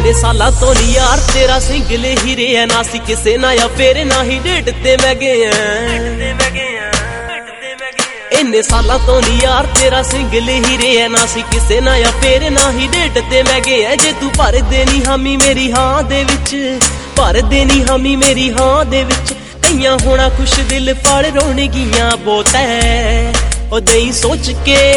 इन्ने साला तो नी यार तेरा सिंगल ही रहा ना सी किसे ना या फिर ना ही डेट ते मैं गया इन्ने साला तो नी यार तेरा सिंगल ही रहा ना सी किसे ना या फिर ना ही डेट ते मैं गया जे तू भर देनी हामी मेरी हाँ दे विच भर देनी हामी मेरी हाँ दे विच कईयां होना खुश दिल पड़ रोने गियां बहुत है ओ दई सोच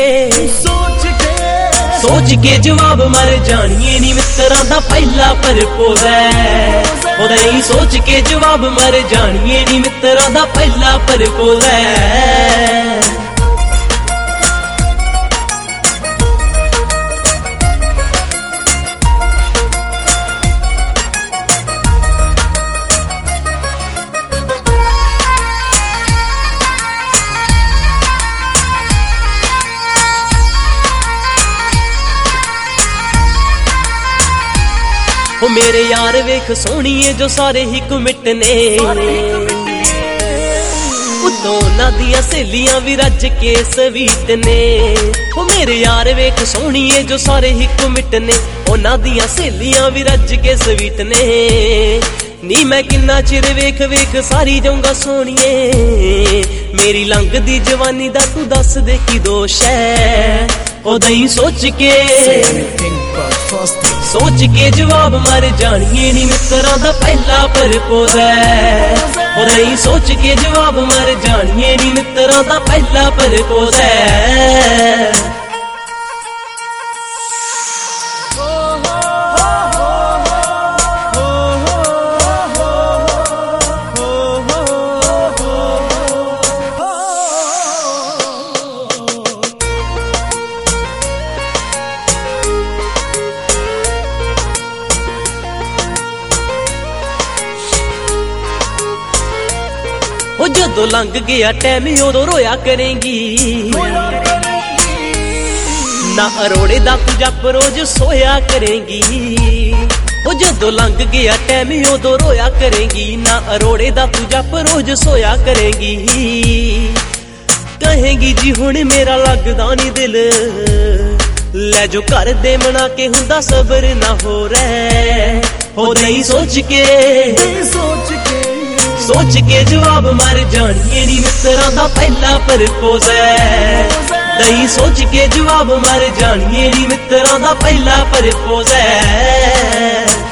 के जवाब मर जानिए नी मित्तरां दा पहला परपोज है ओ दई सोच के जवाब मर जानिए नी मित्तरां दा पहला परपोज है ओ मेरे यार वेख सोहणीए जो सारे ही कमिट ने उतों उन्हां दियां सहेलियां भी रज के स्वीट ने ओ मेरे यार वेख सोहणीए जो सारे ही कमिट ने उन्हां दियां सहेलियां भी रज के स्वीट ने नी मैं किन्ना चिर वेख वेख सारी जाऊंगा सोहणीए मेरी लंघदी जवानी दा तू दस दे की दोष है ओ दई सोच के जवाब मर जानिए नी मित्तरां दा पहला परपोज है ओ दई सोच के जवाब मर जानिए नी मित्तरां दा पहला परपोज है ओ जदों लंघ गया टाइम उदों रोया करेंगी ना अरोड़े दा तू जप रोज सोया करेंगी ओ जदों लंघ गया टाइम उदों रोया करेंगी ना अरोड़े दा तू जप रोज सोया करेंगी कहेंगी जी हुण मेरा लगदा नी दिल ले जो घर दे मना के हुंदा सबर ना हो रहा हो नहीं सोच के जवाब मर जानिए नी मित्तरां दा पहला परपोज है नहीं सोच के जवाब मर जानिए नी मित्तरां दा पहला परपोज है